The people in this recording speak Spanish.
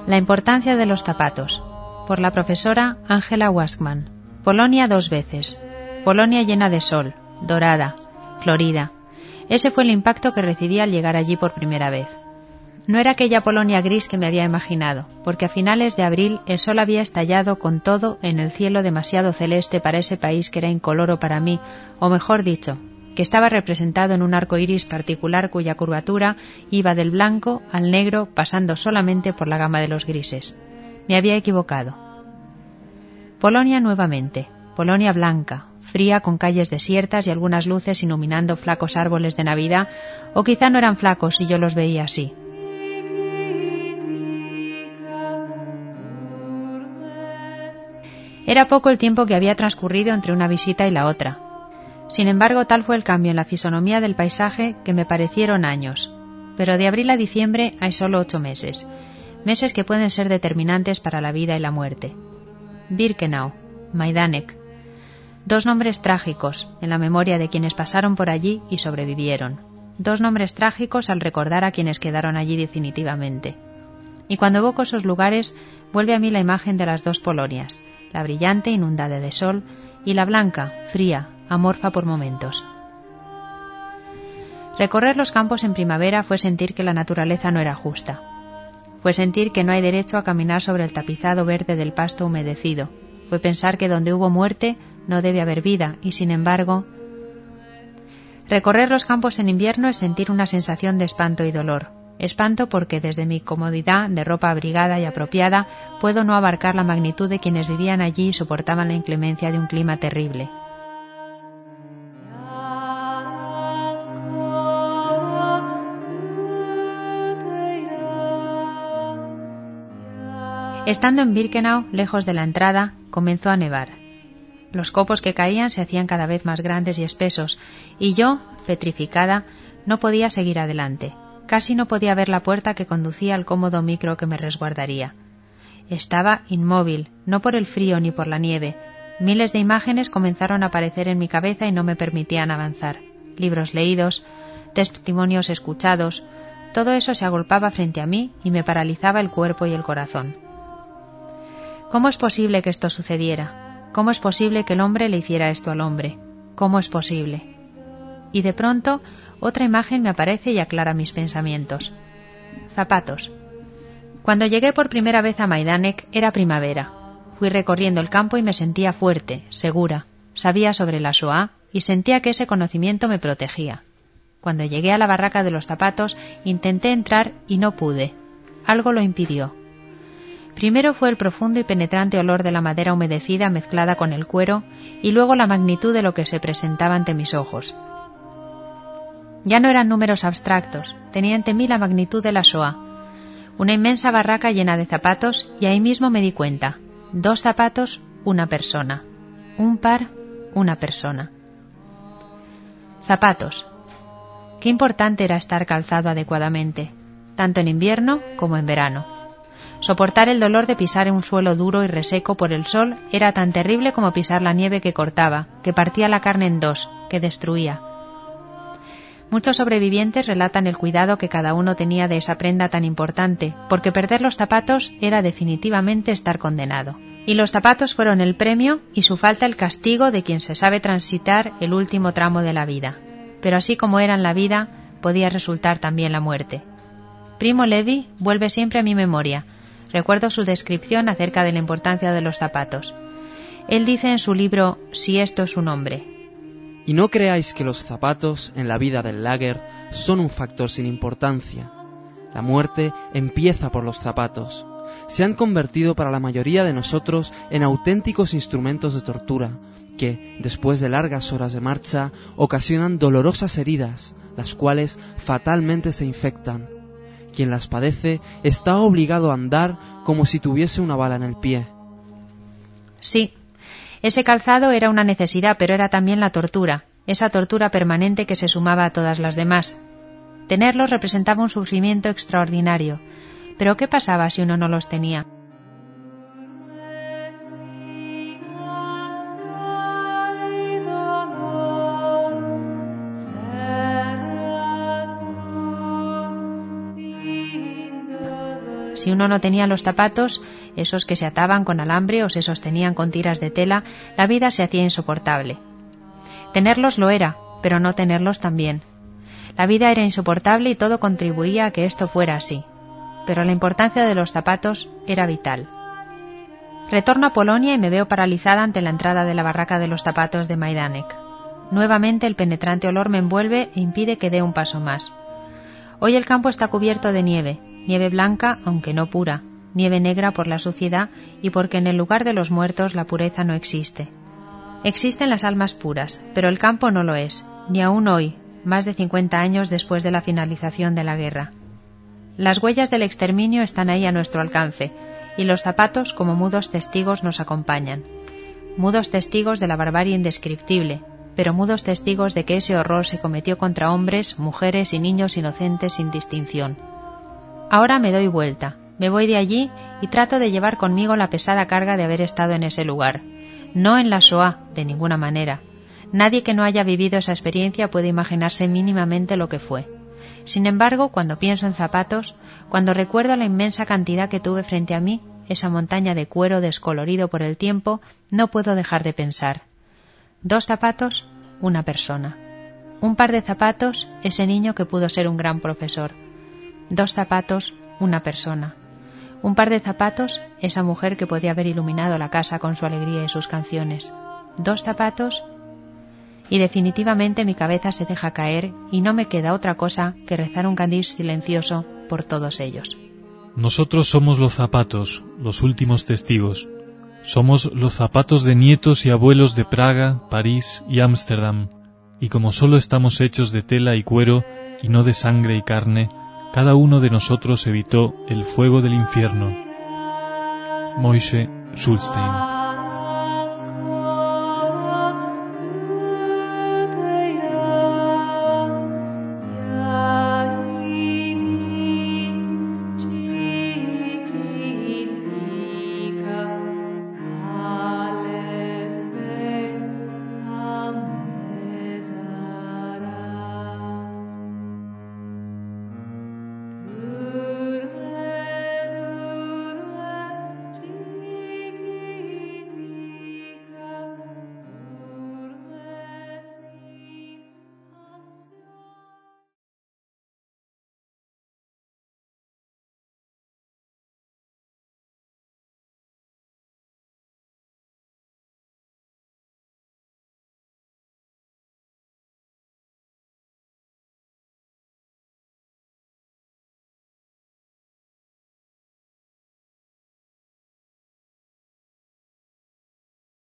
La importancia de los zapatos, por la profesora Angela Waskman. Polonia 2 veces. Polonia llena de sol, dorada, florida. Ese fue el impacto que recibí al llegar allí por primera vez. No era aquella Polonia gris que me había imaginado, porque a finales de abril el sol había estallado con todo en el cielo demasiado celeste para ese país que era incoloro para mí, o mejor dicho, que estaba representado en un arco iris particular cuya curvatura iba del blanco al negro pasando solamente por la gama de los grises. Me había equivocado. Polonia nuevamente, Polonia blanca, fría con calles desiertas y algunas luces iluminando flacos árboles de Navidad, o quizá no eran flacos y yo los veía así. Era poco el tiempo que había transcurrido entre una visita y la otra. Sin embargo, tal fue el cambio en la fisonomía del paisaje que me parecieron años. Pero de abril a diciembre hay solo 8 meses. Meses que pueden ser determinantes para la vida y la muerte. Birkenau, Majdanek. 2 nombres trágicos en la memoria de quienes pasaron por allí y sobrevivieron. 2 nombres trágicos al recordar a quienes quedaron allí definitivamente. Y cuando evoco esos lugares, vuelve a mí la imagen de las 2 Polonias, la brillante, inundada de sol, y la blanca, fría, amorfa por momentos. Recorrer los campos en primavera fue sentir que la naturaleza no era justa. Fue sentir que no hay derecho a caminar sobre el tapizado verde del pasto humedecido. Fue pensar que donde hubo muerte no debe haber vida, y sin embargo... Recorrer los campos en invierno es sentir una sensación de espanto y dolor. Espanto porque desde mi comodidad de ropa abrigada y apropiada puedo no abarcar la magnitud de quienes vivían allí y soportaban la inclemencia de un clima terrible. Estando en Birkenau, lejos de la entrada, comenzó a nevar. Los copos que caían se hacían cada vez más grandes y espesos, y yo, petrificada, no podía seguir adelante. Casi no podía ver la puerta que conducía al cómodo micro que me resguardaría. Estaba inmóvil, no por el frío ni por la nieve. Miles de imágenes comenzaron a aparecer en mi cabeza y no me permitían avanzar. Libros leídos, testimonios escuchados, todo eso se agolpaba frente a mí y me paralizaba el cuerpo y el corazón. ¿Cómo es posible que esto sucediera? ¿Cómo es posible que el hombre le hiciera esto al hombre? ¿Cómo es posible? Y de pronto, otra imagen me aparece y aclara mis pensamientos. Zapatos. Cuando llegué por primera vez a Majdanek era primavera. Fui recorriendo el campo y me sentía fuerte, segura. Sabía sobre la Shoah y sentía que ese conocimiento me protegía. Cuando llegué a la barraca de los zapatos, intenté entrar y no pude. Algo lo impidió. Primero fue el profundo y penetrante olor de la madera humedecida mezclada con el cuero y luego la magnitud de lo que se presentaba ante mis ojos. Ya no eran números abstractos, tenía ante mí la magnitud de la Shoah. Una inmensa barraca llena de zapatos y ahí mismo me di cuenta. 2 zapatos, una persona. Un par, una persona. Zapatos. Qué importante era estar calzado adecuadamente, tanto en invierno como en verano. Soportar el dolor de pisar un suelo duro y reseco por el sol era tan terrible como pisar la nieve que cortaba, que partía la carne en 2, que destruía. Muchos sobrevivientes relatan el cuidado que cada uno tenía de esa prenda tan importante, porque perder los zapatos era definitivamente estar condenado. Y los zapatos fueron el premio y su falta el castigo de quien se sabe transitar el último tramo de la vida. Pero así como era en la vida, podía resultar también la muerte. Primo Levi vuelve siempre a mi memoria. Recuerdo su descripción acerca de la importancia de los zapatos. Él dice en su libro Si esto es un hombre: y no creáis que los zapatos en la vida del lager son un factor sin importancia. La muerte empieza por los zapatos. Se han convertido para la mayoría de nosotros en auténticos instrumentos de tortura que, después de largas horas de marcha, ocasionan dolorosas heridas, las cuales fatalmente se infectan. Quien las padece está obligado a andar como si tuviese una bala en el pie. Sí. Ese calzado era una necesidad, pero era también la tortura, esa tortura permanente que se sumaba a todas las demás. Tenerlos representaba un sufrimiento extraordinario, pero ¿qué pasaba si uno no los tenía? Si uno no tenía los zapatos, esos que se ataban con alambre o se sostenían con tiras de tela, la vida se hacía insoportable. Tenerlos lo era, pero no tenerlos también. La vida era insoportable y todo contribuía a que esto fuera así. Pero la importancia de los zapatos era vital. Retorno a Polonia y me veo paralizada ante la entrada de la barraca de los zapatos de Majdanek. Nuevamente el penetrante olor me envuelve e impide que dé un paso más. Hoy el campo está cubierto de nieve, nieve blanca aunque no pura, nieve negra por la suciedad y porque en el lugar de los muertos la pureza no existe. Existen las almas puras, pero el campo no lo es, ni aún hoy, más de 50 años después de la finalización de la guerra. Las huellas del exterminio están ahí a nuestro alcance, y los zapatos como mudos testigos nos acompañan. Mudos testigos de la barbarie indescriptible, pero mudos testigos de que ese horror se cometió contra hombres, mujeres y niños inocentes sin distinción. Ahora me doy vuelta, me voy de allí y trato de llevar conmigo la pesada carga de haber estado en ese lugar. No en la Shoah, de ninguna manera. Nadie que no haya vivido esa experiencia puede imaginarse mínimamente lo que fue. Sin embargo, cuando pienso en zapatos, cuando recuerdo la inmensa cantidad que tuve frente a mí, esa montaña de cuero descolorido por el tiempo, no puedo dejar de pensar. 2 zapatos, una persona. Un par de zapatos, ese niño que pudo ser un gran profesor. 2 zapatos, una persona. Un par de zapatos, esa mujer que podía haber iluminado la casa con su alegría y sus canciones. 2 zapatos, y definitivamente mi cabeza se deja caer y no me queda otra cosa que rezar un Kaddish silencioso por todos ellos. Nosotros somos los zapatos, los últimos testigos. Somos los zapatos de nietos y abuelos de Praga, París y Ámsterdam, y como solo estamos hechos de tela y cuero y no de sangre y carne, cada uno de nosotros evitó el fuego del infierno. Moishe Schulstein.